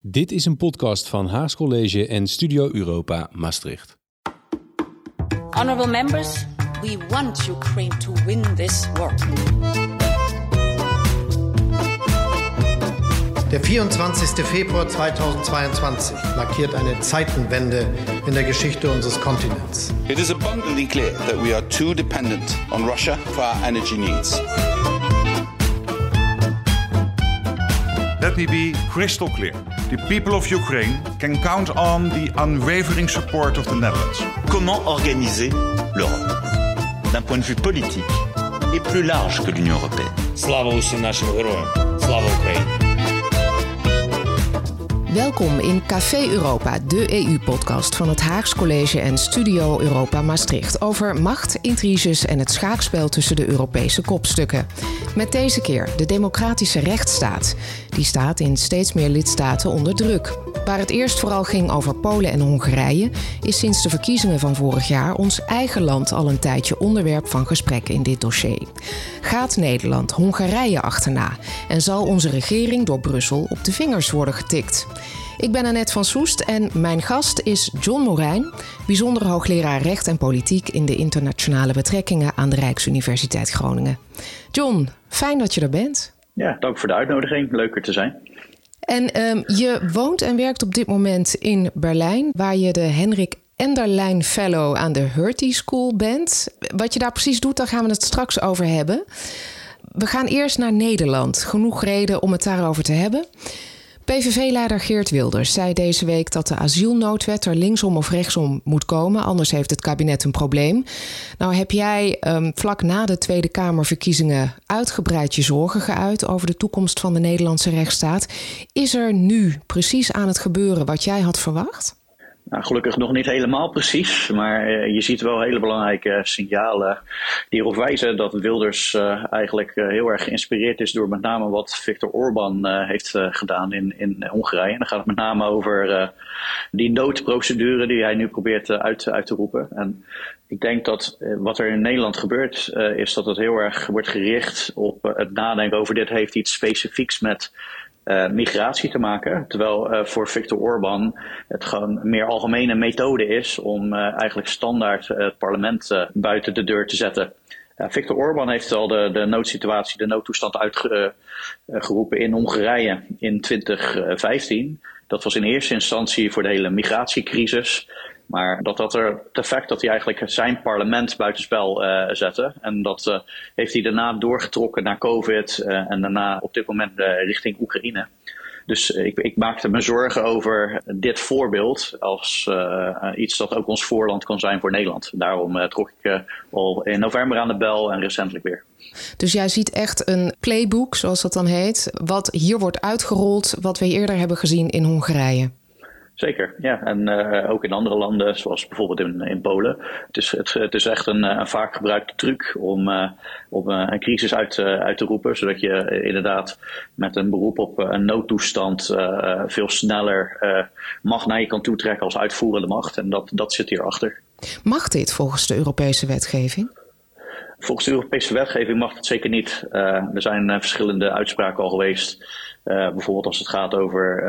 Dit is een podcast van Haags College en Studio Europa Maastricht. Honorable members, we want Ukraine to win this war. Der 24. Februar 2022 markiert eine Zeitenwende in der Geschichte unseres Kontinents. It is abundantly clear that we are too dependent on Russia for our energy needs. Let me be crystal clear. The people of Ukraine can count on the unwavering support of the Netherlands. Comment organiser l'Europe d'un point de vue politique et plus large que l'Union européenne. Слава усім нашим героям. Слава Україні. Welkom in Café Europa, de EU-podcast van het Haags College en Studio Europa Maastricht over macht, intriges en het schaakspel tussen de Europese kopstukken. Met deze keer de democratische rechtsstaat. Die staat in steeds meer lidstaten onder druk. Waar het eerst vooral ging over Polen en Hongarije, is sinds de verkiezingen van vorig jaar ons eigen land al een tijdje onderwerp van gesprek in dit dossier. Gaat Nederland Hongarije achterna en zal onze regering door Brussel op de vingers worden getikt? Ik ben Annette van Soest en mijn gast is John Morijn, bijzonder hoogleraar recht en politiek in de internationale betrekkingen aan de Rijksuniversiteit Groningen. John, fijn dat je er bent. Ja, dank voor de uitnodiging. Leuk er te zijn. En je woont en werkt op dit moment in Berlijn, waar je de Henrik Enderlein Fellow aan de Hertie School bent. Wat je daar precies doet, daar gaan we het straks over hebben. We gaan eerst naar Nederland. Genoeg reden om het daarover te hebben. PVV-leider Geert Wilders zei deze week dat de asielnoodwet er linksom of rechtsom moet komen. Anders heeft het kabinet een probleem. Nou heb jij vlak na de Tweede Kamerverkiezingen uitgebreid je zorgen geuit over de toekomst van de Nederlandse rechtsstaat. Is er nu precies aan het gebeuren wat jij had verwacht? Nou, gelukkig nog niet helemaal precies, maar je ziet wel hele belangrijke signalen die erop wijzen dat Wilders eigenlijk heel erg geïnspireerd is door met name wat Viktor Orbán heeft gedaan in Hongarije. En dan gaat het met name over die noodprocedure die hij nu probeert uit te roepen. En ik denk dat wat er in Nederland gebeurt is dat het heel erg wordt gericht op het nadenken over dit heeft iets specifieks met migratie te maken, terwijl voor Viktor Orbán het gewoon een meer algemene methode is om eigenlijk standaard het parlement buiten de deur te zetten. Viktor Orbán heeft al de noodsituatie, de noodtoestand uitgeroepen in Hongarije in 2015. Dat was in eerste instantie voor de hele migratiecrisis. Maar dat er het effect dat hij eigenlijk zijn parlement buitenspel zette. En dat heeft hij daarna doorgetrokken naar COVID en daarna op dit moment richting Oekraïne. Dus ik maakte me zorgen over dit voorbeeld als iets dat ook ons voorland kan zijn voor Nederland. Daarom trok ik al in november aan de bel en recentelijk weer. Dus jij ziet echt een playbook, zoals dat dan heet, wat hier wordt uitgerold, wat we eerder hebben gezien in Hongarije. Zeker, ja. En ook in andere landen, zoals bijvoorbeeld in Polen. Het is echt een vaak gebruikte truc om een crisis uit te roepen. Zodat je inderdaad met een beroep op een noodtoestand veel sneller macht naar je kan toetrekken als uitvoerende macht. En dat zit hierachter. Mag dit volgens de Europese wetgeving? Volgens de Europese wetgeving mag het zeker niet. Er zijn verschillende uitspraken al geweest. Bijvoorbeeld als het gaat over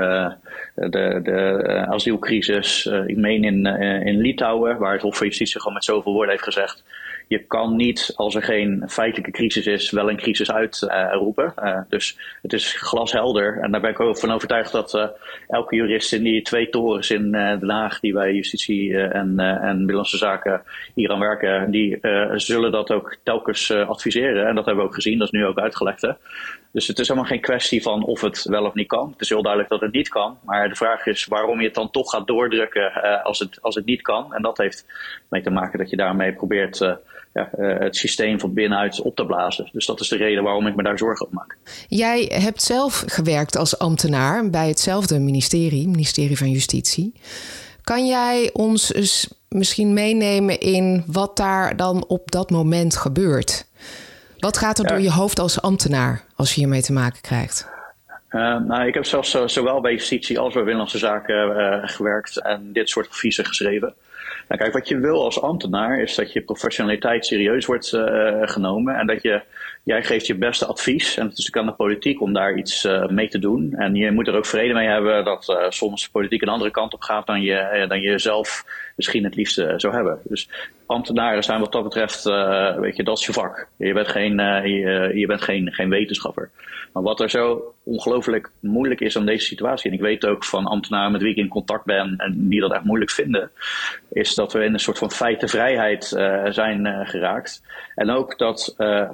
de asielcrisis. Ik meen in Litouwen, waar het Hof van Justitie gewoon met zoveel woorden heeft gezegd. Je kan niet, als er geen feitelijke crisis is, wel een crisis uitroepen. Dus het is glashelder. En daar ben ik ook van overtuigd dat elke jurist in die 2 torens in Den Haag, die bij Justitie en Binnenlandse Zaken hier aan werken, die zullen dat ook telkens adviseren. En dat hebben we ook gezien, dat is nu ook uitgelegd. Hè? Dus het is helemaal geen kwestie van of het wel of niet kan. Het is heel duidelijk dat het niet kan. Maar de vraag is waarom je het dan toch gaat doordrukken als het niet kan. En dat heeft mee te maken dat je daarmee probeert het systeem van binnenuit op te blazen. Dus dat is de reden waarom ik me daar zorgen op maak. Jij hebt zelf gewerkt als ambtenaar bij hetzelfde ministerie van Justitie. Kan jij ons eens misschien meenemen in wat daar dan op dat moment gebeurt? Wat gaat er door je hoofd als ambtenaar als je hiermee te maken krijgt? Ik heb zelfs zowel bij Justitie als bij Binnenlandse Zaken gewerkt en dit soort adviezen geschreven. Nou, kijk, wat je wil als ambtenaar is dat je professionaliteit serieus wordt genomen en dat jij geeft je beste advies. En het is natuurlijk aan de politiek om daar iets mee te doen. En je moet er ook vrede mee hebben dat soms de politiek een andere kant op gaat dan je zelf misschien het liefste zou hebben. Dus ambtenaren zijn wat dat betreft, dat is je vak. Je bent geen wetenschapper. Maar wat er zo ongelooflijk moeilijk is aan deze situatie, en ik weet ook van ambtenaren met wie ik in contact ben en die dat echt moeilijk vinden, is dat we in een soort van feitenvrijheid zijn geraakt. En ook dat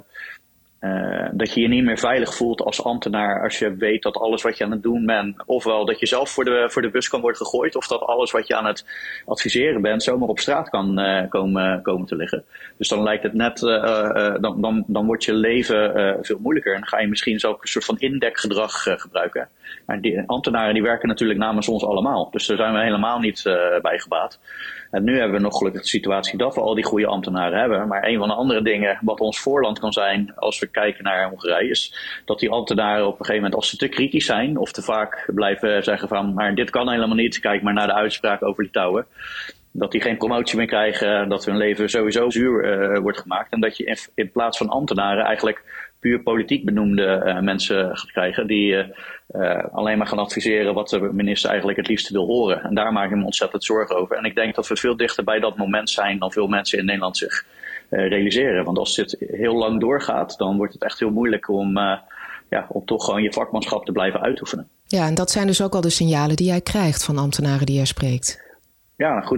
je je niet meer veilig voelt als ambtenaar als je weet dat alles wat je aan het doen bent, ofwel dat je zelf voor de bus kan worden gegooid, of dat alles wat je aan het adviseren bent zomaar op straat kan komen te liggen. Dus dan lijkt het net, dan wordt je leven veel moeilijker en dan ga je misschien zelf een soort van indekgedrag gebruiken. Maar die ambtenaren die werken natuurlijk namens ons allemaal, dus daar zijn we helemaal niet bij gebaat. En nu hebben we nog gelukkig de situatie dat we al die goede ambtenaren hebben. Maar een van de andere dingen wat ons voorland kan zijn als we kijken naar Hongarije is dat die ambtenaren op een gegeven moment, als ze te kritisch zijn of te vaak blijven zeggen van maar dit kan helemaal niet, kijk maar naar de uitspraak over Litouwen, dat die geen promotie meer krijgen, dat hun leven sowieso zuur wordt gemaakt. En dat je in plaats van ambtenaren eigenlijk puur politiek benoemde mensen gaat krijgen die alleen maar gaan adviseren wat de minister eigenlijk het liefste wil horen. En daar maak ik me ontzettend zorgen over. En ik denk dat we veel dichter bij dat moment zijn dan veel mensen in Nederland zich realiseren. Want als dit heel lang doorgaat, dan wordt het echt heel moeilijk om toch gewoon je vakmanschap te blijven uitoefenen. Ja, en dat zijn dus ook al de signalen die jij krijgt van ambtenaren die jij spreekt. Ja, goed.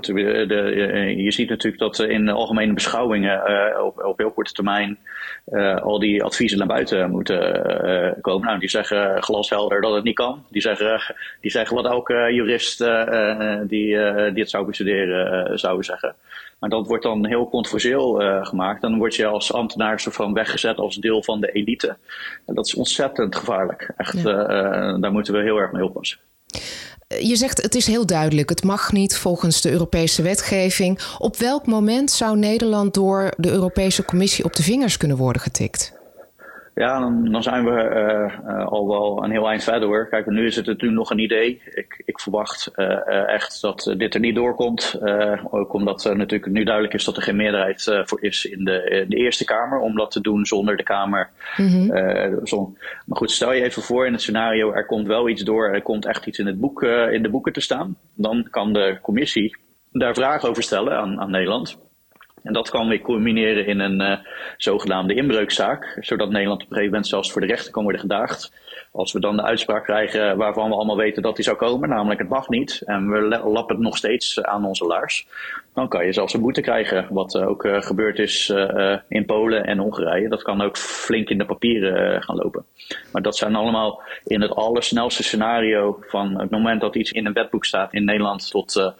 Je ziet natuurlijk dat in de algemene beschouwingen op heel korte termijn al die adviezen naar buiten moeten komen. Nou, die zeggen glashelder dat het niet kan. Die zeggen wat elke jurist die het zou bestuderen zou zeggen. Maar dat wordt dan heel controversieel gemaakt. Dan word je als ambtenaar zo van weggezet als deel van de elite. En dat is ontzettend gevaarlijk. Echt, daar moeten we heel erg mee oppassen. Je zegt het is heel duidelijk, het mag niet volgens de Europese wetgeving. Op welk moment zou Nederland door de Europese Commissie op de vingers kunnen worden getikt? Ja, dan zijn we al wel een heel eind verder hoor. Kijk, nu is het natuurlijk nog een idee. Ik verwacht echt dat dit er niet doorkomt. Ook omdat natuurlijk nu duidelijk is dat er geen meerderheid voor is in de Eerste Kamer om dat te doen zonder de Kamer. Mm-hmm. Maar goed, stel je even voor in het scenario, er komt wel iets door, er komt echt iets in de boeken te staan. Dan kan de Commissie daar vragen over stellen aan Nederland. En dat kan weer culmineren in een zogenaamde inbreukzaak, zodat Nederland op een gegeven moment zelfs voor de rechter kan worden gedaagd. Als we dan de uitspraak krijgen waarvan we allemaal weten dat die zou komen, namelijk het mag niet, en we lappen het nog steeds aan onze laars, dan kan je zelfs een boete krijgen, wat ook gebeurd is in Polen en Hongarije. Dat kan ook flink in de papieren gaan lopen. Maar dat zijn allemaal in het allersnelste scenario van het moment dat iets in een wetboek staat in Nederland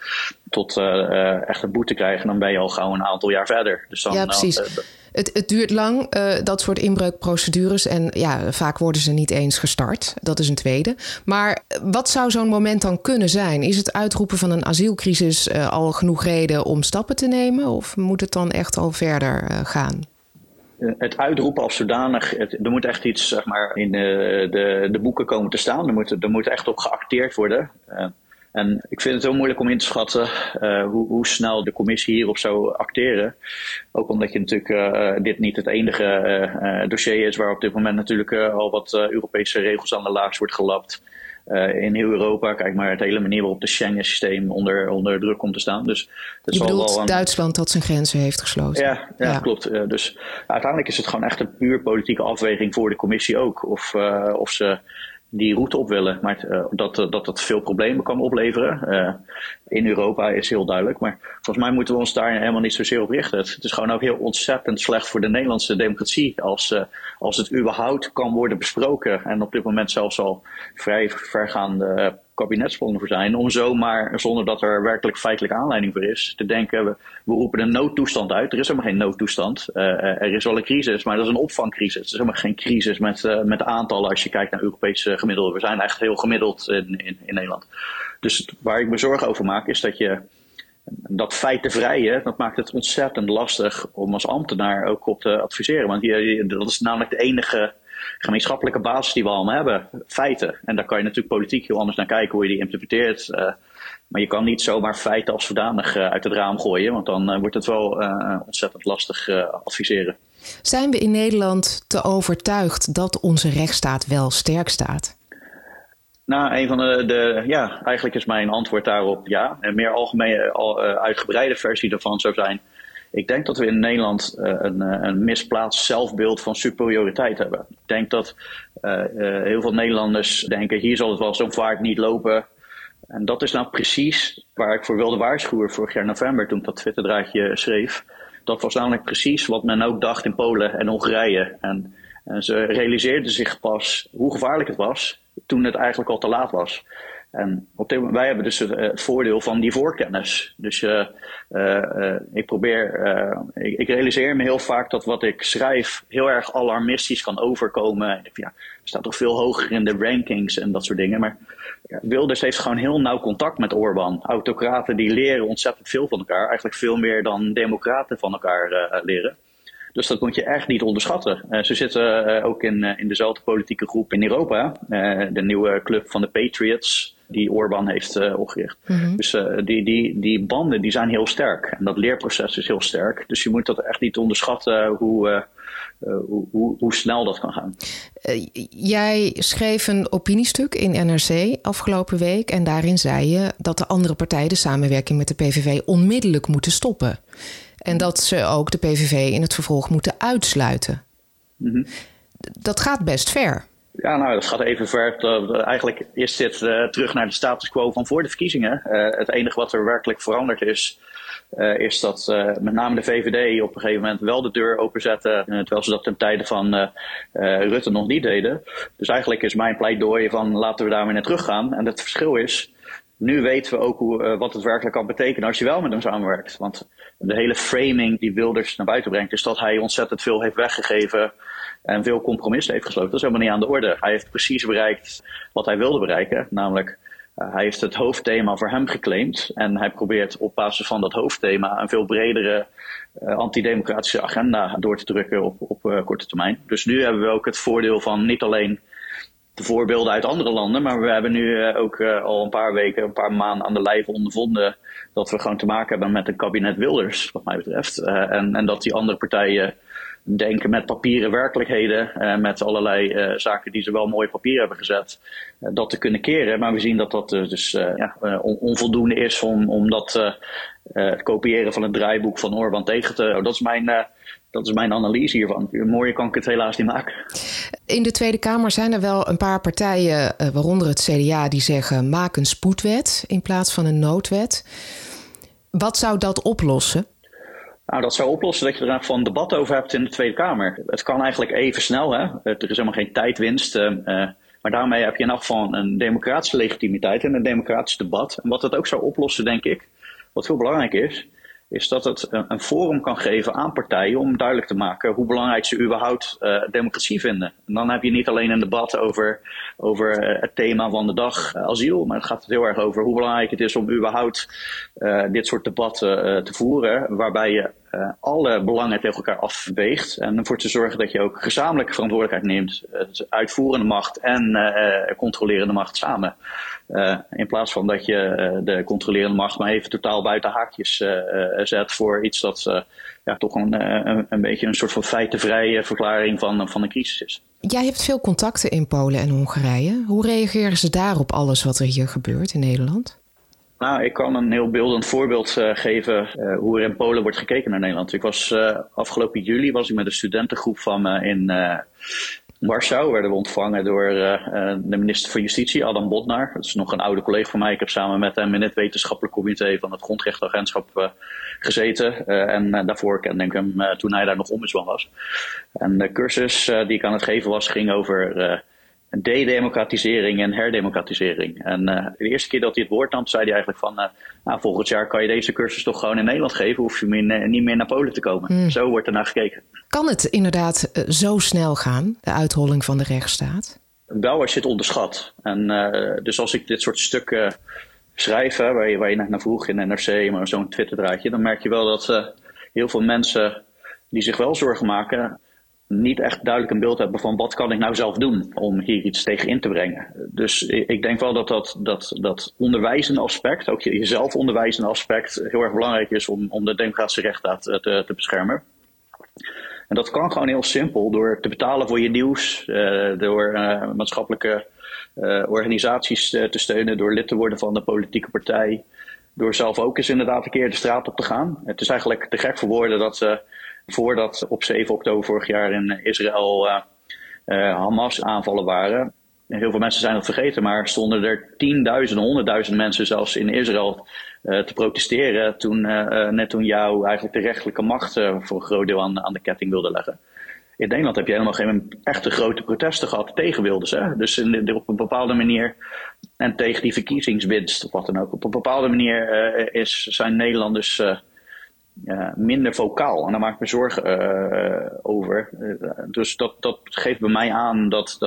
tot echt een boete krijgen, dan ben je al gauw een aantal jaar verder. Dus dan, ja, precies. Het duurt lang, dat soort inbreukprocedures. En ja, vaak worden ze niet eens gestart. Dat is een tweede. Maar wat zou zo'n moment dan kunnen zijn? Is het uitroepen van een asielcrisis al genoeg reden om stappen te nemen? Of moet het dan echt al verder gaan? Het uitroepen als zodanig, er moet echt iets zeg maar, in de boeken komen te staan. Er moet echt op geacteerd worden. En ik vind het heel moeilijk om in te schatten hoe snel de commissie hierop zou acteren. Ook omdat je natuurlijk dit niet het enige dossier is waar op dit moment natuurlijk al wat Europese regels aan de laars wordt gelapt. In heel Europa, kijk maar het hele manier waarop het Schengen-systeem onder druk komt te staan. Dus je bedoelt Duitsland dat zijn grenzen heeft gesloten? Ja. Klopt. Dus uiteindelijk is het gewoon echt een puur politieke afweging voor de commissie ook. Of ze die route op willen, maar dat veel problemen kan opleveren. In Europa is heel duidelijk, maar volgens mij moeten we ons daar helemaal niet zozeer op richten. Het is gewoon ook heel ontzettend slecht voor de Nederlandse democratie als het überhaupt kan worden besproken en op dit moment zelfs al vrij vergaande kabinetsplannen voor zijn, om zomaar, zonder dat er werkelijk feitelijk aanleiding voor is, te denken, we roepen een noodtoestand uit. Er is helemaal geen noodtoestand. Er is wel een crisis, maar dat is een opvangcrisis. Het is helemaal geen crisis met aantallen als je kijkt naar Europese gemiddelde. We zijn echt heel gemiddeld in Nederland. Dus waar ik me zorgen over maak, is dat feitenvrije, dat maakt het ontzettend lastig om als ambtenaar ook op te adviseren. Want dat is namelijk de enige gemeenschappelijke basis die we allemaal hebben. Feiten. En daar kan je natuurlijk politiek heel anders naar kijken hoe je die interpreteert. Maar je kan niet zomaar feiten als zodanig uit het raam gooien. Want dan wordt het wel ontzettend lastig adviseren. Zijn we in Nederland te overtuigd dat onze rechtsstaat wel sterk staat? Nou, een van eigenlijk is mijn antwoord daarop ja. Een meer algemene, uitgebreide versie daarvan zou zijn. Ik denk dat we in Nederland een misplaatst zelfbeeld van superioriteit hebben. Ik denk dat heel veel Nederlanders denken, hier zal het wel zo'n vaart niet lopen. En dat is nou precies waar ik voor wilde waarschuwen vorig jaar november toen ik dat Twitterdraadje schreef. Dat was namelijk precies wat men ook dacht in Polen en Hongarije. En ze realiseerden zich pas hoe gevaarlijk het was toen het eigenlijk al te laat was. En wij hebben dus het voordeel van die voorkennis. Dus ik realiseer me heel vaak dat wat ik schrijf heel erg alarmistisch kan overkomen. Het staat toch veel hoger in de rankings en dat soort dingen. Maar Wilders heeft gewoon heel nauw contact met Orbán. Autocraten die leren ontzettend veel van elkaar. Eigenlijk veel meer dan democraten van elkaar leren. Dus dat moet je echt niet onderschatten. Ze zitten ook in dezelfde politieke groep in Europa. De nieuwe club van de Patriots die Orbán heeft opgericht. Mm-hmm. Dus die banden die zijn heel sterk. En dat leerproces is heel sterk. Dus je moet dat echt niet onderschatten hoe snel dat kan gaan. Jij schreef een opiniestuk in NRC afgelopen week. En daarin zei je dat de andere partijen de samenwerking met de PVV onmiddellijk moeten stoppen. En dat ze ook de PVV in het vervolg moeten uitsluiten. Mm-hmm. Dat gaat best ver. Ja, nou, dat gaat even ver. Eigenlijk is dit terug naar de status quo van voor de verkiezingen. Het enige wat er werkelijk veranderd is dat met name de VVD op een gegeven moment wel de deur openzette. Terwijl ze dat ten tijde van Rutte nog niet deden. Dus eigenlijk is mijn pleidooi van laten we daarmee naar teruggaan. En het verschil is, nu weten we ook wat het werkelijk kan betekenen als je wel met hem samenwerkt. Want de hele framing die Wilders naar buiten brengt is dat hij ontzettend veel heeft weggegeven en veel compromissen heeft gesloten. Dat is helemaal niet aan de orde. Hij heeft precies bereikt wat hij wilde bereiken. Namelijk, hij heeft het hoofdthema voor hem geclaimd. En hij probeert op basis van dat hoofdthema een veel bredere antidemocratische agenda door te drukken op korte termijn. Dus nu hebben we ook het voordeel van niet alleen de voorbeelden uit andere landen, maar we hebben nu ook al een paar maanden aan de lijve ondervonden dat we gewoon te maken hebben met een kabinet Wilders, wat mij betreft. En dat die andere partijen denken met papieren werkelijkheden, met allerlei zaken die ze wel mooi op papier hebben gezet, dat te kunnen keren. Maar we zien dat dat onvoldoende is om dat het kopiëren van het draaiboek van Orbán tegen te houden. Dat is mijn analyse hiervan. Mooier kan ik het helaas niet maken. In de Tweede Kamer zijn er wel een paar partijen, waaronder het CDA, die zeggen maak een spoedwet in plaats van een noodwet. Wat zou dat oplossen? Nou, dat zou oplossen dat je er van debat over hebt in de Tweede Kamer. Het kan eigenlijk even snel, hè. Er is helemaal geen tijdwinst. Maar daarmee heb je in elk geval een democratische legitimiteit en een democratisch debat. En wat het ook zou oplossen, denk ik, wat heel belangrijk is dat het een forum kan geven aan partijen om duidelijk te maken hoe belangrijk ze überhaupt democratie vinden. En dan heb je niet alleen een debat over het thema van de dag, asiel, maar het gaat heel erg over hoe belangrijk het is om überhaupt dit soort debatten te voeren, waarbij je alle belangen tegen elkaar afweegt en ervoor te zorgen dat je ook gezamenlijke verantwoordelijkheid neemt, uitvoerende macht en controlerende macht samen. In plaats van dat je de controlerende macht maar even totaal buiten haakjes zet voor iets dat toch een beetje een soort van feitenvrije verklaring van een crisis is. Jij hebt veel contacten in Polen en Hongarije. Hoe reageren ze daar op alles wat er hier gebeurt in Nederland? Nou, ik kan een heel beeldend voorbeeld geven hoe er in Polen wordt gekeken naar Nederland. Ik was afgelopen juli met een studentengroep van me in Warschau. Werden we ontvangen door de minister van Justitie, Adam Bodnar. Dat is nog een oude collega van mij. Ik heb samen met hem in het wetenschappelijk comité van het Grondrechtenagentschap gezeten. En daarvoor kende ik hem toen hij daar nog ombudsman was. En de cursus die ik aan het geven was, ging over de-democratisering en herdemocratisering. En de eerste keer dat hij het woord nam, zei hij eigenlijk van volgend jaar kan je deze cursus toch gewoon in Nederland geven, hoef je niet meer naar Polen te komen. Zo wordt er naar gekeken. Kan het inderdaad zo snel gaan, de uitholling van de rechtsstaat? Wel als je het onderschat. En dus als ik dit soort stukken schrijf, waar je net naar vroeg in NRC, maar zo'n Twitterdraadje, dan merk je wel dat heel veel mensen die zich wel zorgen maken, niet echt duidelijk een beeld hebben van wat kan ik nou zelf doen om hier iets tegen in te brengen. Dus ik denk wel dat onderwijzende aspect, ook jezelf onderwijzende aspect, heel erg belangrijk is om de democratische rechtsstaat te beschermen. En dat kan gewoon heel simpel door te betalen voor je nieuws, door maatschappelijke organisaties te steunen, door lid te worden van de politieke partij, door zelf ook eens inderdaad een keer de straat op te gaan. Het is eigenlijk te gek voor woorden dat voordat op 7 oktober vorig jaar in Israël Hamas aanvallen waren. Heel veel mensen zijn dat vergeten, maar stonden er 10.000, 100.000 mensen zelfs in Israël te protesteren toen Netanyahu eigenlijk de rechterlijke macht voor een groot deel aan de ketting wilde leggen. In Nederland heb je helemaal geen echte grote protesten gehad tegen Wilders. Hè? Dus op een bepaalde manier, en tegen die verkiezingswinst of wat dan ook, op een bepaalde manier zijn Nederlanders minder vocaal. En daar maak ik me zorgen over. Dus dat geeft bij mij aan dat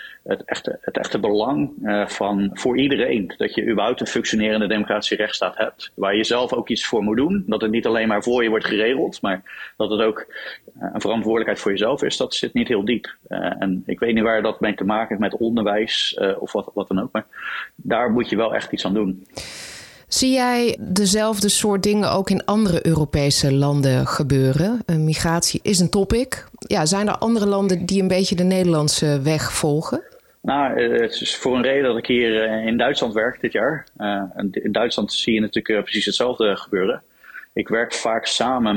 het echte belang voor iedereen, dat je überhaupt een functionerende democratische rechtsstaat hebt, waar je zelf ook iets voor moet doen. Dat het niet alleen maar voor je wordt geregeld, maar dat het ook een verantwoordelijkheid voor jezelf is. Dat zit niet heel diep. En ik weet niet waar dat mee te maken heeft met onderwijs of wat dan ook. Maar daar moet je wel echt iets aan doen. Zie jij dezelfde soort dingen ook in andere Europese landen gebeuren? Migratie is een topic. Ja, zijn er andere landen die een beetje de Nederlandse weg volgen? Nou, het is voor een reden dat ik hier in Duitsland werk dit jaar. In Duitsland zie je natuurlijk precies hetzelfde gebeuren. Ik werk vaak samen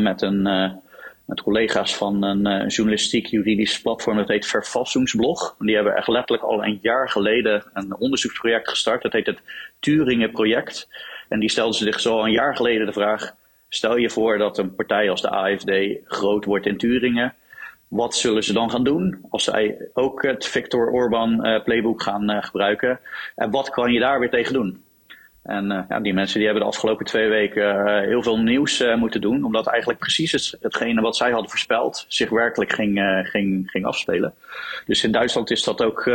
met collega's van een journalistiek-juridisch platform. Dat heet Verfassingsblog. Die hebben echt letterlijk al een jaar geleden een onderzoeksproject gestart. Dat heet het Turingen-project. En die stelden zich zo een jaar geleden de vraag: stel je voor dat een partij als de AfD groot wordt in Turingen. Wat zullen ze dan gaan doen als zij ook het Viktor Orbán playbook gaan gebruiken? En wat kan je daar weer tegen doen? En die mensen die hebben de afgelopen 2 weken heel veel nieuws moeten doen. Omdat eigenlijk precies hetgene wat zij hadden voorspeld zich werkelijk ging afspelen. Dus in Duitsland is dat ook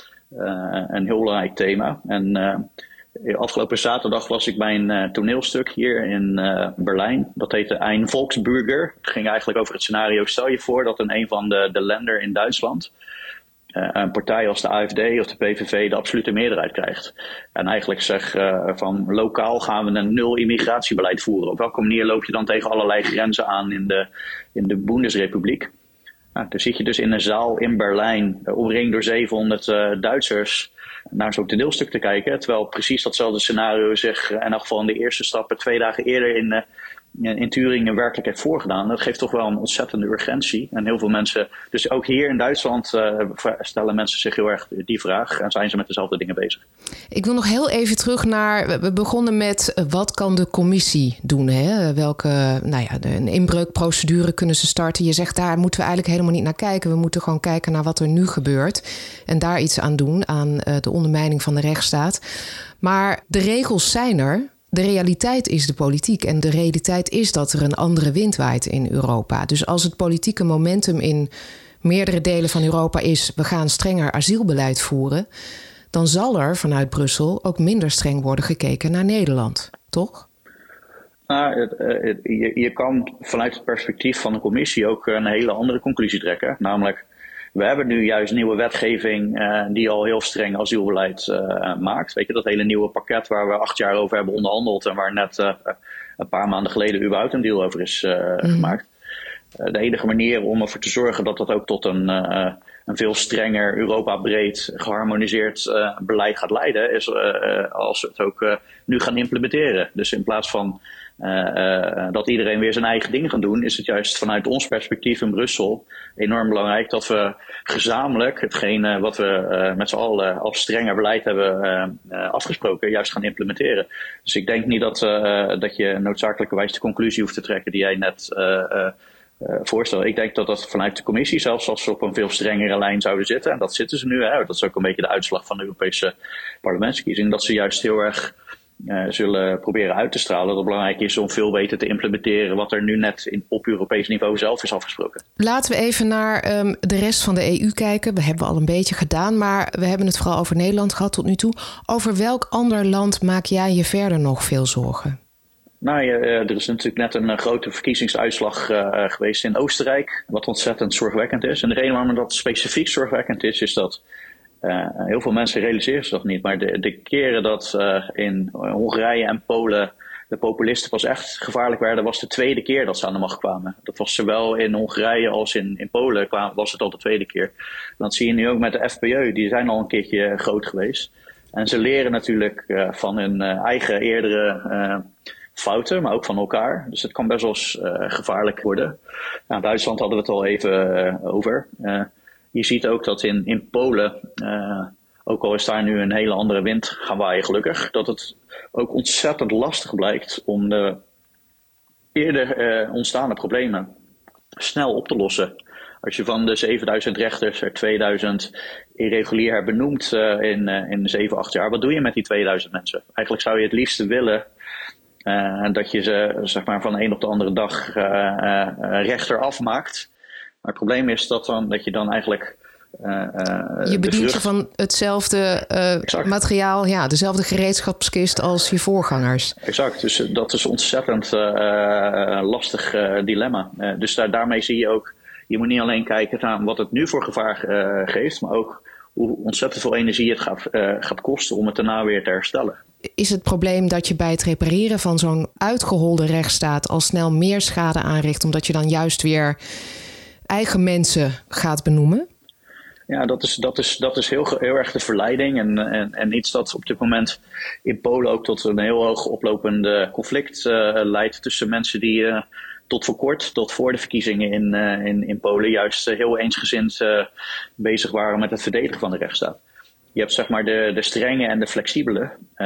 een heel belangrijk thema. En afgelopen zaterdag was ik bij een toneelstuk hier in Berlijn. Dat heette Ein Volksbürger. Het ging eigenlijk over het scenario: stel je voor dat in een van de landen in Duitsland een partij als de AfD of de PVV de absolute meerderheid krijgt. En eigenlijk van lokaal gaan we een 0 immigratiebeleid voeren. Op welke manier loop je dan tegen allerlei grenzen aan in de Bundesrepubliek? Nou, dan zit je dus in een zaal in Berlijn, omringd door 700 Duitsers, naar zo'n toneelstuk te kijken. Terwijl precies datzelfde scenario zich in elk geval in de eerste stappen 2 dagen eerder in Turingen werkelijk heeft voorgedaan. Dat geeft toch wel een ontzettende urgentie. En heel veel mensen, dus ook hier in Duitsland stellen mensen zich heel erg die vraag en zijn ze met dezelfde dingen bezig. Ik wil nog heel even terug naar, we begonnen met wat kan de commissie doen? Hè? Welke een inbreukprocedure kunnen ze starten? Je zegt daar moeten we eigenlijk helemaal niet naar kijken. We moeten gewoon kijken naar wat er nu gebeurt en daar iets aan doen, aan de ondermijning van de rechtsstaat. Maar de regels zijn er. De realiteit is de politiek en de realiteit is dat er een andere wind waait in Europa. Dus als het politieke momentum in meerdere delen van Europa is: we gaan strenger asielbeleid voeren, dan zal er vanuit Brussel ook minder streng worden gekeken naar Nederland, toch? Nou, je kan vanuit het perspectief van de commissie ook een hele andere conclusie trekken. Namelijk, we hebben nu juist nieuwe wetgeving die al heel streng asielbeleid maakt. Weet je, dat hele nieuwe pakket waar we 8 jaar over hebben onderhandeld en waar net een paar maanden geleden überhaupt een deal over is gemaakt. De enige manier om ervoor te zorgen dat dat ook tot een veel strenger, Europa-breed geharmoniseerd beleid gaat leiden, is als we het ook nu gaan implementeren. Dus in plaats van dat iedereen weer zijn eigen ding gaat doen, is het juist vanuit ons perspectief in Brussel enorm belangrijk dat we gezamenlijk hetgene wat we met z'n allen als strenger beleid hebben afgesproken, juist gaan implementeren. Dus ik denk niet dat je noodzakelijkerwijs de conclusie hoeft te trekken die jij net voorstelt. Ik denk dat vanuit de commissie, zelfs als ze op een veel strengere lijn zouden zitten, en dat zitten ze nu, hè, dat is ook een beetje de uitslag van de Europese parlementsverkiezingen, dat ze juist heel erg zullen proberen uit te stralen dat het belangrijk is om veel beter te implementeren wat er nu net op Europees niveau zelf is afgesproken. Laten we even naar de rest van de EU kijken. We hebben al een beetje gedaan, maar we hebben het vooral over Nederland gehad tot nu toe. Over welk ander land maak jij je verder nog veel zorgen? Er is natuurlijk net een grote verkiezingsuitslag geweest in Oostenrijk, wat ontzettend zorgwekkend is. En de reden waarom dat specifiek zorgwekkend is dat heel veel mensen realiseren zich dat niet. Maar de keren dat in Hongarije en Polen de populisten pas echt gevaarlijk werden, was de tweede keer dat ze aan de macht kwamen. Dat was zowel in Hongarije als in Polen was het al de tweede keer. Dat zie je nu ook met de FPÖ, die zijn al een keertje groot geweest. En ze leren natuurlijk van hun eigen eerdere fouten, maar ook van elkaar. Dus het kan best wel eens gevaarlijk worden. Nou, Duitsland hadden we het al even over. Je ziet ook dat in Polen, ook al is daar nu een hele andere wind gaan waaien gelukkig, dat het ook ontzettend lastig blijkt om de eerder ontstaande problemen snel op te lossen. Als je van de 7000 rechters er 2000 irregulier hebt benoemd in 7-8 jaar, wat doe je met die 2000 mensen? Eigenlijk zou je het liefst willen dat je ze zeg maar, van de een op de andere dag rechter afmaakt. Maar het probleem is dat je dan eigenlijk je bedient je van hetzelfde materiaal, dezelfde gereedschapskist als je voorgangers. Exact, dus dat is een ontzettend lastig dilemma. Dus daarmee zie je ook, je moet niet alleen kijken naar wat het nu voor gevaar geeft, maar ook hoe ontzettend veel energie het gaat kosten om het daarna weer te herstellen. Is het probleem dat je bij het repareren van zo'n uitgeholde rechtsstaat al snel meer schade aanricht, omdat je dan juist weer eigen mensen gaat benoemen? Ja, dat is heel erg de verleiding en iets dat op dit moment in Polen ook tot een heel hoog oplopende conflict leidt tussen mensen die tot voor kort, tot voor de verkiezingen in Polen, juist heel eensgezind bezig waren met het verdedigen van de rechtsstaat. Je hebt zeg maar de strenge en de flexibele.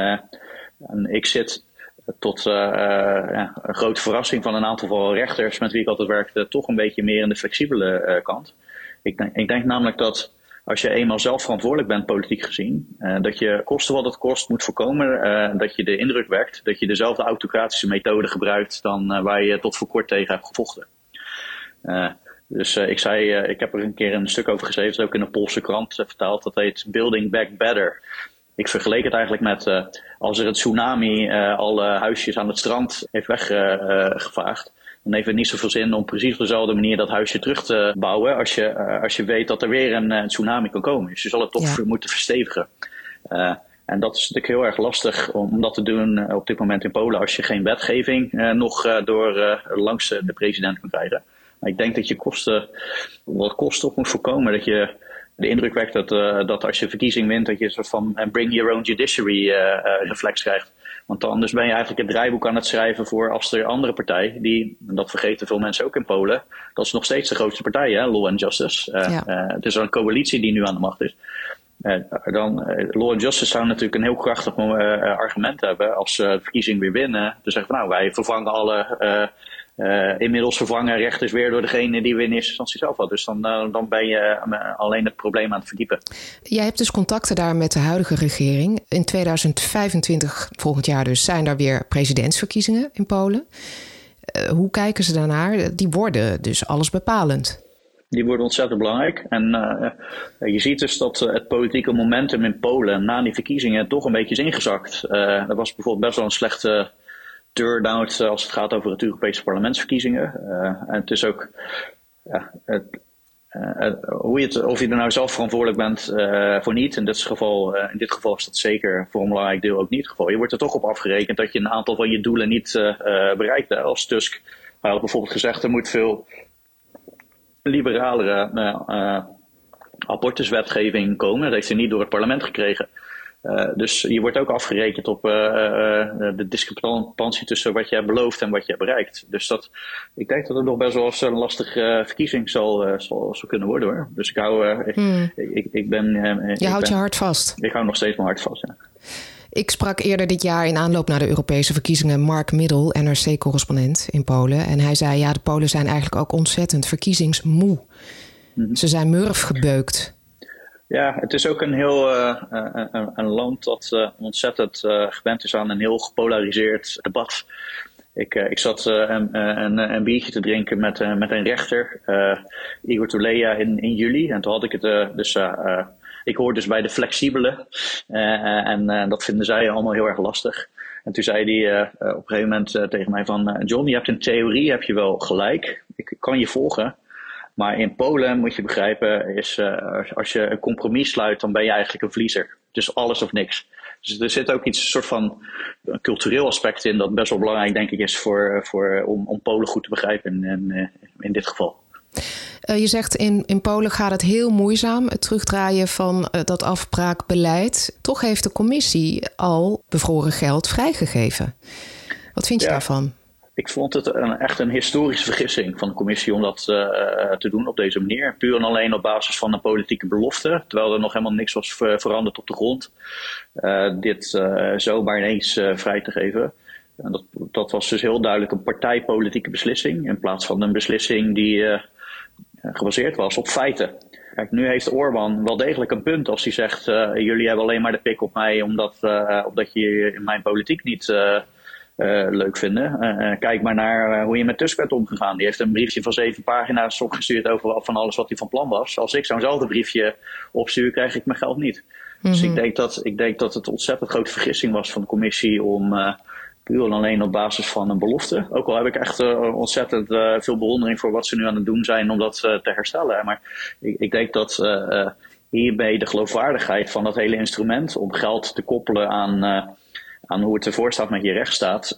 En ik zit tot een grote verrassing van een aantal rechters met wie ik altijd werkte, toch een beetje meer in de flexibele kant. Ik denk namelijk dat als je eenmaal zelf verantwoordelijk bent, politiek gezien, dat je koste wat het kost moet voorkomen dat je de indruk wekt dat je dezelfde autocratische methode gebruikt dan waar je tot voor kort tegen hebt gevochten. Dus ik heb er een keer een stuk over geschreven, ook in een Poolse krant vertaald, dat heet Building Back Better. Ik vergeleek het eigenlijk met als er een tsunami alle huisjes aan het strand heeft weggevaagd. Dan heeft het niet zoveel zin om precies op dezelfde manier dat huisje terug te bouwen als je weet dat er weer een tsunami kan komen. Dus je zal het toch moeten verstevigen. En dat is natuurlijk heel erg lastig om dat te doen op dit moment in Polen als je geen wetgeving nog langs de president kan krijgen. Maar ik denk dat je wat kosten op moet voorkomen. Dat je de indruk wekt dat als je verkiezing wint, dat je een soort van bring your own judiciary reflex krijgt. Want anders ben je eigenlijk het draaiboek aan het schrijven voor als er andere partij, en dat vergeten veel mensen ook in Polen, dat is nog steeds de grootste partij, hè, Law and Justice. Het is een coalitie die nu aan de macht is. Law and Justice zou natuurlijk een heel krachtig argument hebben als de verkiezing weer winnen. Te zeggen van wij vervangen alle inmiddels vervangen rechters weer door degene die we in eerste instantie zelf hadden. Dus dan ben je alleen het probleem aan het verdiepen. Jij hebt dus contacten daar met de huidige regering. In 2025, volgend jaar dus, zijn er weer presidentsverkiezingen in Polen. Hoe kijken ze daarnaar? Die worden dus allesbepalend. Die worden ontzettend belangrijk. En je ziet dus dat het politieke momentum in Polen na die verkiezingen toch een beetje is ingezakt. Er was bijvoorbeeld best wel een slechte turnout als het gaat over het Europese parlementsverkiezingen. En het is ook of je er nou zelf verantwoordelijk bent voor niet. In dit geval is dat zeker voor een belangrijk deel ook niet het geval. Je wordt er toch op afgerekend dat je een aantal van je doelen niet bereikt. Als Tusk had bijvoorbeeld gezegd, er moet veel liberalere abortuswetgeving komen. Dat heeft hij niet door het parlement gekregen. Dus je wordt ook afgerekend op de discrepantie tussen wat je hebt beloofd en wat je hebt bereikt. Dus ik denk dat het nog best wel eens een lastige verkiezing zal kunnen worden, hoor. Dus ik houdt je hart vast. Ik hou nog steeds mijn hart vast, ja. Ik sprak eerder dit jaar in aanloop naar de Europese verkiezingen Mark Middel, NRC-correspondent in Polen. En hij zei, de Polen zijn eigenlijk ook ontzettend verkiezingsmoe. Ze zijn murf gebeukt. Ja, het is ook een heel een land dat ontzettend gewend is aan een heel gepolariseerd debat. Ik zat een biertje te drinken met een rechter, Igor Tuleya, in juli. En toen had ik het ik hoor dus bij de flexibelen. En dat vinden zij allemaal heel erg lastig. En toen zei hij op een gegeven moment tegen mij van... John, je hebt in theorie heb je wel gelijk. Ik kan je volgen. Maar in Polen moet je begrijpen, als je een compromis sluit, dan ben je eigenlijk een verliezer. Dus alles of niks. Dus er zit ook iets, een soort van een cultureel aspect in dat best wel belangrijk, denk ik, is om Polen goed te begrijpen in dit geval. Je zegt in Polen gaat het heel moeizaam, het terugdraaien van dat afbraakbeleid. Toch heeft de commissie al bevroren geld vrijgegeven. Wat vind je daarvan? Ik vond het echt een historische vergissing van de commissie om dat te doen op deze manier. Puur en alleen op basis van een politieke belofte. Terwijl er nog helemaal niks was veranderd op de grond. Dit zomaar ineens vrij te geven. En dat was dus heel duidelijk een partijpolitieke beslissing. In plaats van een beslissing die gebaseerd was op feiten. Kijk, nu heeft Orbán wel degelijk een punt als hij zegt... jullie hebben alleen maar de pik op mij omdat je in mijn politiek niet... leuk vinden. Kijk maar naar hoe je met Tusk bent omgegaan. Die heeft een briefje van 7 pagina's opgestuurd over van alles wat hij van plan was. Als ik zo'nzelfde briefje opstuur, krijg ik mijn geld niet. Dus ik denk dat het ontzettend grote vergissing was van de commissie om puur en alleen op basis van een belofte. Ook al heb ik echt ontzettend veel bewondering voor wat ze nu aan het doen zijn om dat te herstellen. Maar ik denk dat hierbij de geloofwaardigheid van dat hele instrument om geld te koppelen aan hoe het ervoor staat met je rechtsstaat,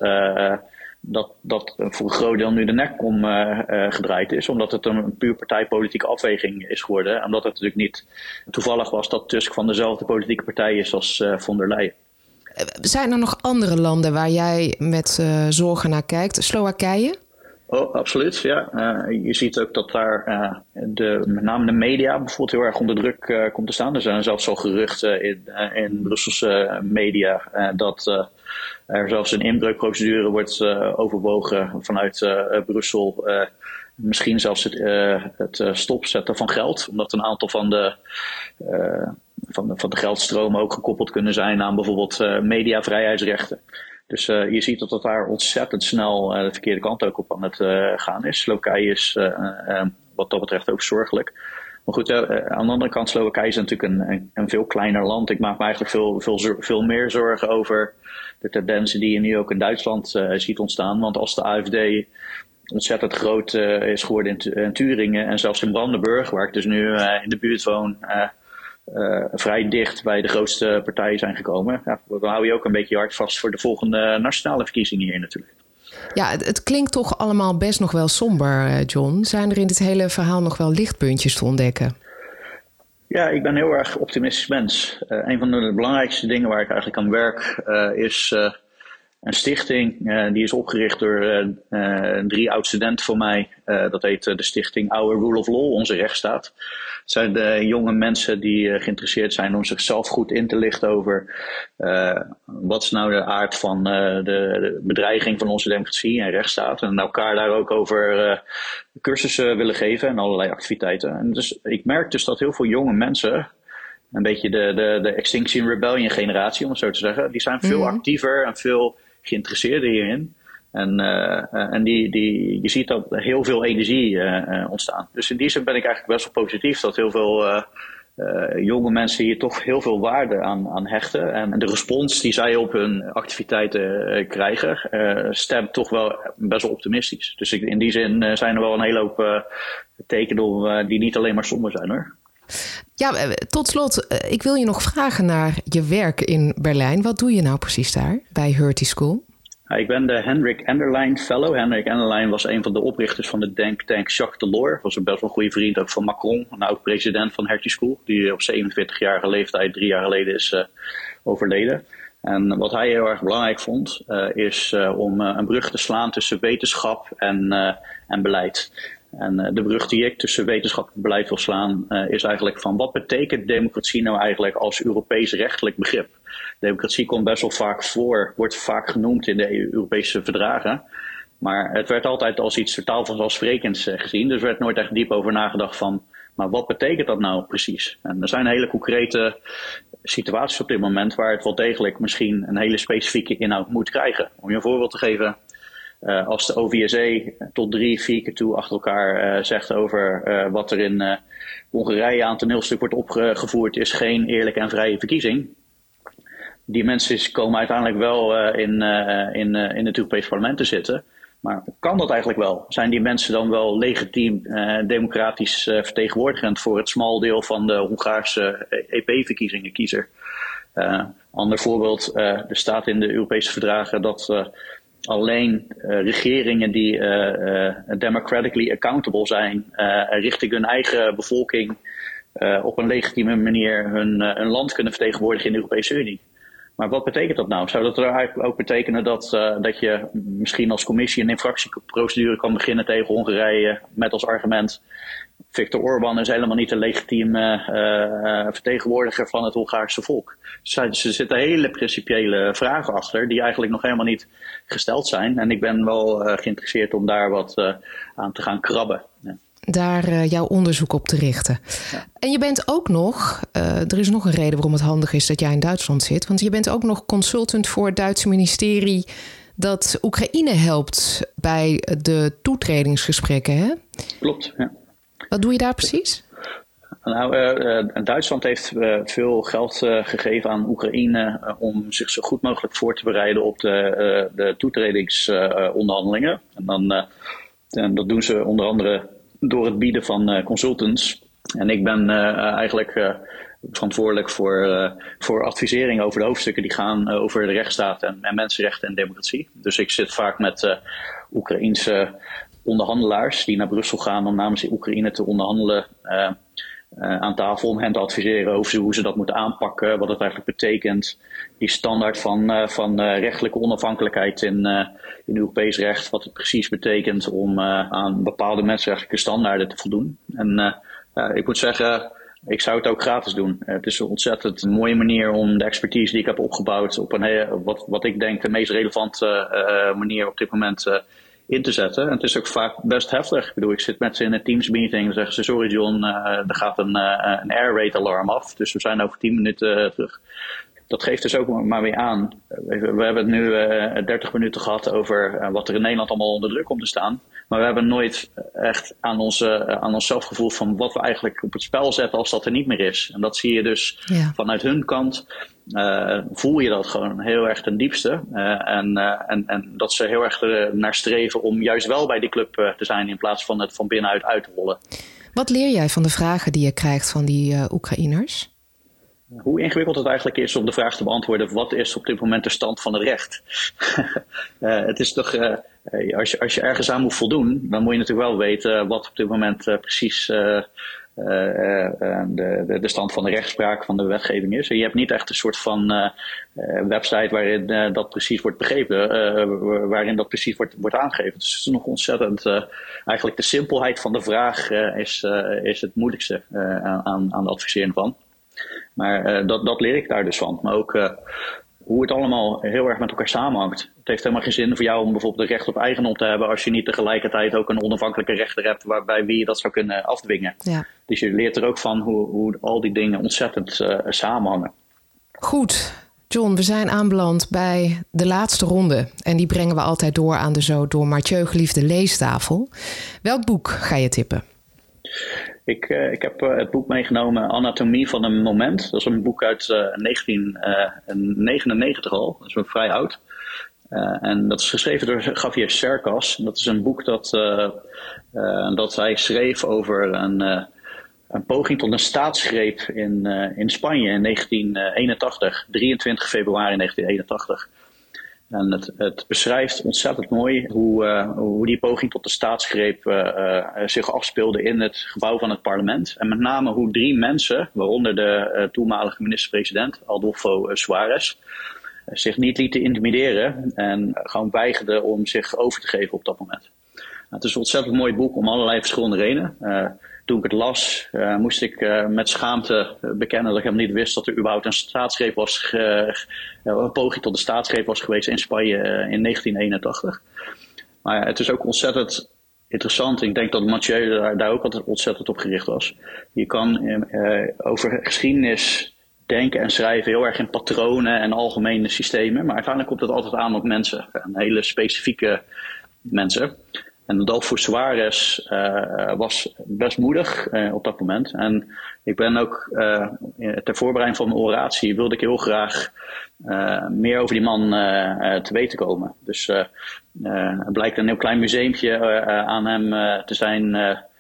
dat voor een groot deel nu de nek om gedraaid is. Omdat het een puur partijpolitieke afweging is geworden. Omdat het natuurlijk niet toevallig was dat Tusk van dezelfde politieke partij is als von der Leyen. Zijn er nog andere landen waar jij met zorgen naar kijkt? Slowakije? Oh, absoluut, ja. Je ziet ook dat daar met name de media bijvoorbeeld heel erg onder druk komt te staan. Er zijn zelfs al geruchten in Brusselse media dat er zelfs een inbreukprocedure wordt overwogen vanuit Brussel. Misschien zelfs het stopzetten van geld, omdat een aantal van de geldstromen ook gekoppeld kunnen zijn aan bijvoorbeeld mediavrijheidsrechten. Dus je ziet dat het daar ontzettend snel de verkeerde kant ook op aan het gaan is. Slowakije is wat dat betreft ook zorgelijk. Maar goed, aan de andere kant, Slowakije is natuurlijk een veel kleiner land. Ik maak me eigenlijk veel meer zorgen over de tendensen die je nu ook in Duitsland ziet ontstaan. Want als de AfD ontzettend groot is geworden in Thüringen en zelfs in Brandenburg, waar ik dus nu in de buurt woon, vrij dicht bij de grootste partijen zijn gekomen. Ja, dan hou je ook een beetje je hart vast voor de volgende nationale verkiezingen hier natuurlijk. Ja, het klinkt toch allemaal best nog wel somber, John. Zijn er in dit hele verhaal nog wel lichtpuntjes te ontdekken? Ja, ik ben een heel erg optimistisch mens. Een van de belangrijkste dingen waar ik eigenlijk aan werk is een stichting. Die is opgericht door 3 oud-studenten van mij. Dat heet de stichting Our Rule of Law, onze rechtsstaat. Het zijn de jonge mensen die geïnteresseerd zijn om zichzelf goed in te lichten over wat is nou de aard van de bedreiging van onze democratie en rechtsstaat. En elkaar daar ook over cursussen willen geven en allerlei activiteiten. En dus ik merk dus dat heel veel jonge mensen, een beetje de Extinction Rebellion generatie om het zo te zeggen, die zijn veel actiever en veel geïnteresseerder hierin. En je ziet dat er heel veel energie ontstaan. Dus in die zin ben ik eigenlijk best wel positief dat heel veel jonge mensen hier toch heel veel waarde aan hechten. En de respons die zij op hun activiteiten krijgen, stemt toch wel best wel optimistisch. Dus in die zin zijn er wel een hele hoop tekenen die niet alleen maar somber zijn, hoor. Ja, tot slot, ik wil je nog vragen naar je werk in Berlijn. Wat doe je nou precies daar bij Hertie School? Ik ben de Henrik Enderlein Fellow. Henrik Enderlein was een van de oprichters van de denktank Jacques Delors. Was een best wel een goede vriend ook van Macron, een oud-president van Hertie School, die op 47-jarige leeftijd 3 jaar geleden is overleden. En wat hij heel erg belangrijk vond, is om een brug te slaan tussen wetenschap en beleid. En de brug die ik tussen wetenschap en beleid wil slaan is eigenlijk van wat betekent democratie nou eigenlijk als Europees rechtelijk begrip? Democratie komt best wel vaak voor, wordt vaak genoemd in de Europese verdragen. Maar het werd altijd als iets totaal vanzelfsprekends gezien. Dus er werd nooit echt diep over nagedacht van, maar wat betekent dat nou precies? En er zijn hele concrete situaties op dit moment waar het wel degelijk misschien een hele specifieke inhoud moet krijgen. Om je een voorbeeld te geven. Als de OVSE tot 3-4 keer toe achter elkaar zegt over wat er in Hongarije aan toneelstuk wordt opgevoerd is geen eerlijke en vrije verkiezing. Die mensen komen uiteindelijk wel in het Europees Parlement te zitten. Maar kan dat eigenlijk wel? Zijn die mensen dan wel legitiem democratisch vertegenwoordigend voor het smal deel van de Hongaarse EP-verkiezingen kiezer? Ander voorbeeld, er staat in de Europese verdragen dat alleen regeringen die democratically accountable zijn richting hun eigen bevolking op een legitieme manier hun land kunnen vertegenwoordigen in de Europese Unie. Maar wat betekent dat nou? Zou dat er eigenlijk ook betekenen dat je misschien als commissie een infractieprocedure kan beginnen tegen Hongarije met als argument: Viktor Orbán is helemaal niet een legitieme vertegenwoordiger van het Hongaarse volk. Dus er zitten hele principiële vragen achter die eigenlijk nog helemaal niet gesteld zijn. En ik ben wel geïnteresseerd om daar wat aan te gaan krabben. Ja. Daar jouw onderzoek op te richten. Ja. En je bent ook nog, er is nog een reden waarom het handig is dat jij in Duitsland zit, want je bent ook nog consultant voor het Duitse ministerie dat Oekraïne helpt bij de toetredingsgesprekken, hè? Klopt, ja. Wat doe je daar precies? Nou, Duitsland heeft veel geld gegeven aan Oekraïne om zich zo goed mogelijk voor te bereiden op de toetredingsonderhandelingen. En dat doen ze onder andere door het bieden van consultants. En ik ben eigenlijk verantwoordelijk voor advisering over de hoofdstukken die gaan over de rechtsstaat en mensenrechten en democratie. Dus ik zit vaak met Oekraïense onderhandelaars die naar Brussel gaan om namens Oekraïne te onderhandelen aan tafel, om hen te adviseren over hoe ze dat moeten aanpakken, wat het eigenlijk betekent, die standaard van rechtelijke onafhankelijkheid in Europees recht, wat het precies betekent om aan bepaalde mensenrechtelijke standaarden te voldoen. En ik moet zeggen, ik zou het ook gratis doen. Het is een ontzettend mooie manier om de expertise die ik heb opgebouwd op een wat ik denk de meest relevante manier op dit moment in te zetten. En het is ook vaak best heftig. Ik bedoel, ik zit met ze in een Teams meeting en zeggen ze: sorry John, er gaat een air raid alarm af. Dus we zijn over 10 minuten terug. Dat geeft dus ook maar weer aan. We hebben het nu 30 minuten gehad over wat er in Nederland allemaal onder druk komt te staan. Maar we hebben nooit echt aan onszelf gevoeld van wat we eigenlijk op het spel zetten als dat er niet meer is. En dat zie je dus vanuit hun kant. Voel je dat gewoon heel erg ten diepste. En dat ze heel erg naar streven om juist wel bij die club te zijn in plaats van het van binnenuit uit te rollen. Wat leer jij van de vragen die je krijgt van die Oekraïners? Hoe ingewikkeld het eigenlijk is om de vraag te beantwoorden: wat is op dit moment de stand van het recht? Het is toch, als je ergens aan moet voldoen, dan moet je natuurlijk wel weten wat op dit moment precies de stand van de rechtspraak van de wetgeving is. En je hebt niet echt een soort van website waarin dat precies wordt begrepen, waarin dat precies wordt aangegeven. Dus het is nog ontzettend, eigenlijk de simpelheid van de vraag is het moeilijkste aan de adviseren van. Maar dat leer ik daar dus van. Maar ook hoe het allemaal heel erg met elkaar samenhangt. Het heeft helemaal geen zin voor jou om bijvoorbeeld een recht op eigendom te hebben als je niet tegelijkertijd ook een onafhankelijke rechter hebt waarbij wie je dat zou kunnen afdwingen. Ja. Dus je leert er ook van hoe al die dingen ontzettend samenhangen. Goed, John, we zijn aanbeland bij de laatste ronde. En die brengen we altijd door aan de zo door Mathieu geliefde leestafel. Welk boek ga je tippen? Ik heb het boek meegenomen Anatomie van een moment. Dat is een boek uit 1999 al. Dat is wel vrij oud. En dat is geschreven door Javier Cercas. Dat is een boek dat hij schreef over een poging tot een staatsgreep in Spanje in 1981. 23 februari 1981. En het beschrijft ontzettend mooi hoe die poging tot de staatsgreep zich afspeelde in het gebouw van het parlement. En met name hoe 3 mensen, waaronder de toenmalige minister-president Adolfo Suárez, zich niet lieten intimideren en gewoon weigerden om zich over te geven op dat moment. Het is een ontzettend mooi boek om allerlei verschillende redenen. Toen ik het las, moest ik met schaamte bekennen dat ik helemaal niet wist dat er überhaupt een staatsgreep was, een poging tot de staatsgreep was geweest in Spanje in 1981. Maar het is ook ontzettend interessant. Ik denk dat Mathieu daar ook altijd ontzettend op gericht was. Je kan over geschiedenis denken en schrijven heel erg in patronen en algemene systemen. Maar uiteindelijk komt het altijd aan op mensen. En hele specifieke mensen. En Adolfo Suarez was best moedig op dat moment. En ik ben ook ter voorbereiding van mijn oratie wilde ik heel graag meer over die man te weten komen. Dus het blijkt een heel klein museumpje aan hem te zijn,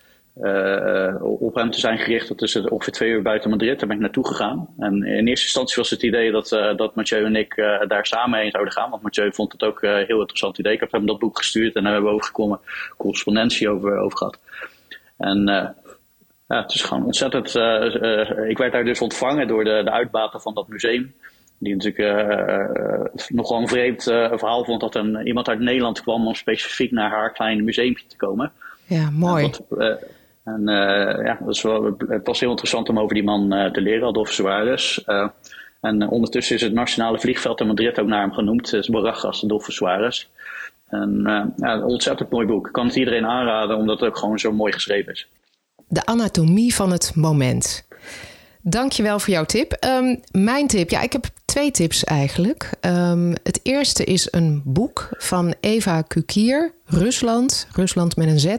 op hem te zijn gericht. Dat is ongeveer 2 uur buiten Madrid. Daar ben ik naartoe gegaan. En in eerste instantie was het idee dat Mathieu en ik daar samen heen zouden gaan. Want Mathieu vond het ook een heel interessant idee. Ik heb hem dat boek gestuurd en daar hebben we overgekomen correspondentie over gehad. En het is gewoon ontzettend. Ik werd daar dus ontvangen door de uitbater van dat museum. Die natuurlijk nogal een vreemd verhaal vond dat iemand uit Nederland kwam om specifiek naar haar kleine museumpje te komen. Ja, mooi. Het was heel interessant om over die man te leren, Adolfo Suarez. En ondertussen is het nationale vliegveld in Madrid ook naar hem genoemd. Het is Barajas Adolfo Suarez. En een ontzettend mooi boek. Ik kan het iedereen aanraden, omdat het ook gewoon zo mooi geschreven is. De anatomie van het moment. Dankjewel voor jouw tip. Mijn tip, ik heb 2 tips eigenlijk. Het eerste is een boek van Eva Kukier, Rusland met een Z.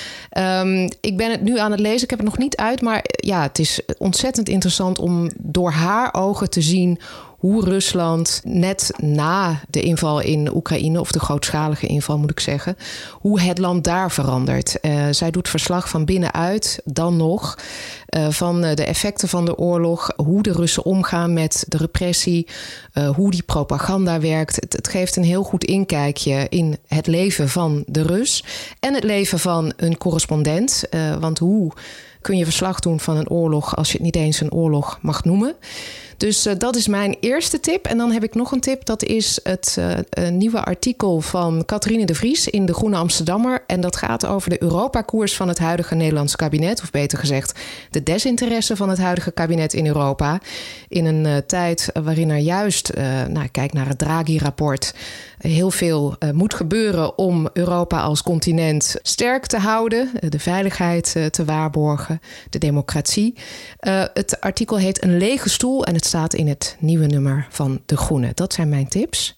Ik ben het nu aan het lezen, ik heb het nog niet uit, maar het is ontzettend interessant om door haar ogen te zien hoe Rusland net na de inval in Oekraïne, of de grootschalige inval moet ik zeggen, hoe het land daar verandert. Zij doet verslag van binnenuit, dan nog, van de effecten van de oorlog, hoe de Russen omgaan met de repressie, hoe die propaganda werkt. Het geeft een heel goed inkijkje in het leven van de Rus en het leven van een correspondent. Want hoe kun je verslag doen van een oorlog als je het niet eens een oorlog mag noemen? Dus dat is mijn eerste tip. En dan heb ik nog een tip. Dat is het nieuwe artikel van Catherine de Vries in de Groene Amsterdammer. En dat gaat over de Europa-koers van het huidige Nederlandse kabinet. Of beter gezegd, de desinteresse van het huidige kabinet in Europa. In een tijd waarin er juist, kijk naar het Draghi-rapport, heel veel moet gebeuren om Europa als continent sterk te houden. De veiligheid te waarborgen, de democratie. Het artikel heet Een lege stoel en het staat in het nieuwe nummer van De Groene. Dat zijn mijn tips.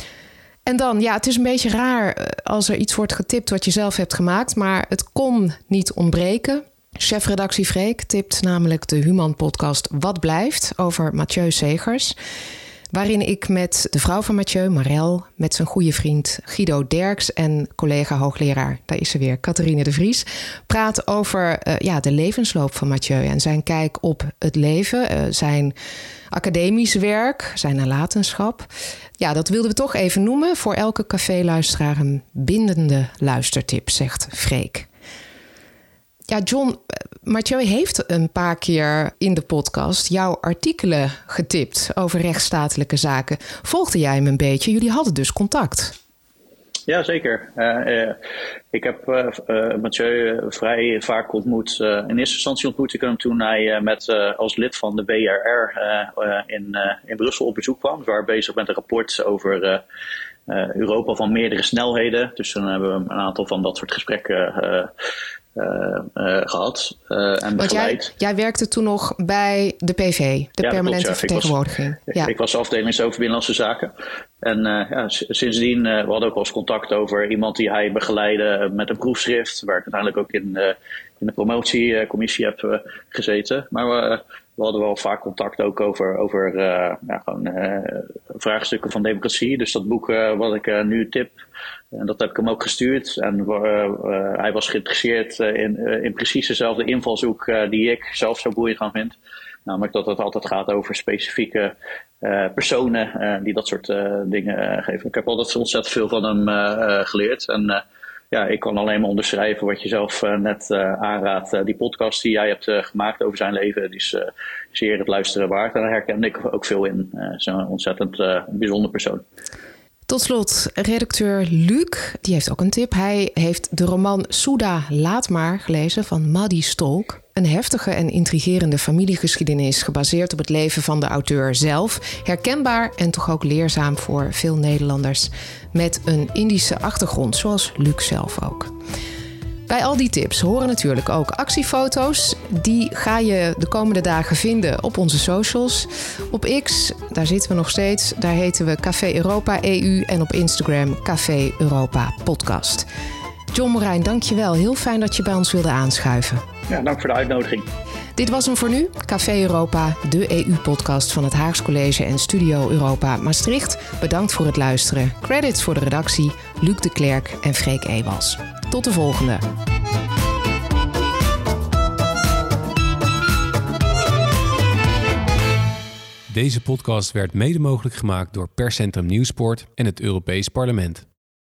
En dan, het is een beetje raar als er iets wordt getipt wat je zelf hebt gemaakt, maar het kon niet ontbreken. Chefredactie Freek tipt namelijk de Human-podcast Wat Blijft over Mathieu Segers, waarin ik met de vrouw van Mathieu, Marel, met zijn goede vriend Guido Derks en collega-hoogleraar, daar is ze weer, Catherine de Vries, praat over de levensloop van Mathieu en zijn kijk op het leven, zijn academisch werk, zijn nalatenschap. Ja, dat wilden we toch even noemen. Voor elke caféluisteraar een bindende luistertip, zegt Freek. Ja, John, Mathieu heeft een paar keer in de podcast jouw artikelen getipt over rechtsstatelijke zaken. Volgde jij hem een beetje? Jullie hadden dus contact. Ja, zeker. Ik heb Mathieu vrij vaak ontmoet. In eerste instantie ontmoette ik hem toen hij als lid van de WRR in Brussel op bezoek kwam. We waren bezig met een rapport over Europa van meerdere snelheden. Dus toen hebben we een aantal van dat soort gesprekken gehad en begeleid. Jij werkte toen nog bij de PV, de permanente vertegenwoordiging. Ik was afdelingshoofd Binnenlandse Zaken. En sindsdien, we hadden ook wel eens contact over iemand die hij begeleidde met een proefschrift, waar ik uiteindelijk ook in de promotiecommissie heb gezeten. Maar we hadden wel vaak contact ook over vraagstukken van democratie. Dus dat boek wat ik nu tip, en dat heb ik hem ook gestuurd. En hij was geïnteresseerd in precies dezelfde invalshoek die ik zelf zo boeiend aan vind. Namelijk dat het altijd gaat over specifieke personen die dat soort dingen geven. Ik heb altijd ontzettend veel van hem geleerd. En ik kan alleen maar onderschrijven wat je zelf net aanraadt. Die podcast die jij hebt gemaakt over zijn leven, die is zeer het luisteren waard. En daar herkende ik ook veel in. Zo'n ontzettend bijzonder persoon. Tot slot, redacteur Luc, die heeft ook een tip. Hij heeft de roman Souda Laat Maar gelezen van Maddy Stolk. Een heftige en intrigerende familiegeschiedenis gebaseerd op het leven van de auteur zelf. Herkenbaar en toch ook leerzaam voor veel Nederlanders met een Indische achtergrond, zoals Luc zelf ook. Bij al die tips horen natuurlijk ook actiefoto's. Die ga je de komende dagen vinden op onze socials. Op X, daar zitten we nog steeds. Daar heten we Café Europa EU en op Instagram Café Europa Podcast. John Morijn, dankjewel. Heel fijn dat je bij ons wilde aanschuiven. Ja, dank voor de uitnodiging. Dit was hem voor nu. Café Europa, de EU-podcast van het Haags College en Studio Europa Maastricht. Bedankt voor het luisteren. Credits voor de redactie, Luc de Klerk en Freek Ewals. Tot de volgende. Deze podcast werd mede mogelijk gemaakt door Perscentrum Nieuwsport en het Europees Parlement.